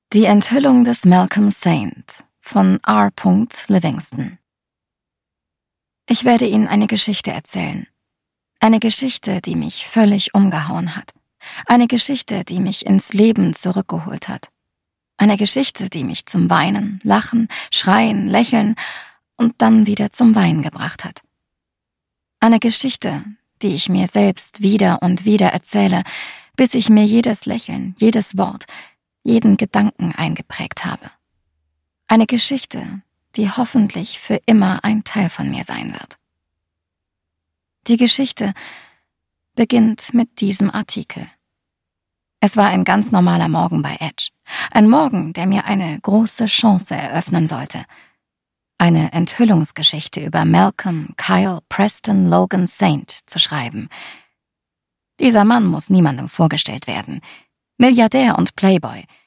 Die Enthüllung des Malcolm Saint von R. Livingston. Ich werde Ihnen eine Geschichte erzählen. Eine Geschichte, die mich völlig umgehauen hat. Eine Geschichte, die mich ins Leben zurückgeholt hat. Eine Geschichte, die mich zum Weinen, Lachen, Schreien, Lächeln und dann wieder zum Weinen gebracht hat. Eine Geschichte, die ich mir selbst wieder und wieder erzähle, bis ich mir jedes Lächeln, jedes Wort, jeden Gedanken eingeprägt habe. Eine Geschichte, die hoffentlich für immer ein Teil von mir sein wird. Die Geschichte beginnt mit diesem Artikel. Es war ein ganz normaler Morgen bei Edge. Ein Morgen, der mir eine große Chance eröffnen sollte. Eine Enthüllungsgeschichte über Malcolm Kyle Preston Logan Saint zu schreiben. Dieser Mann muss niemandem vorgestellt werden. Milliardär und Playboy,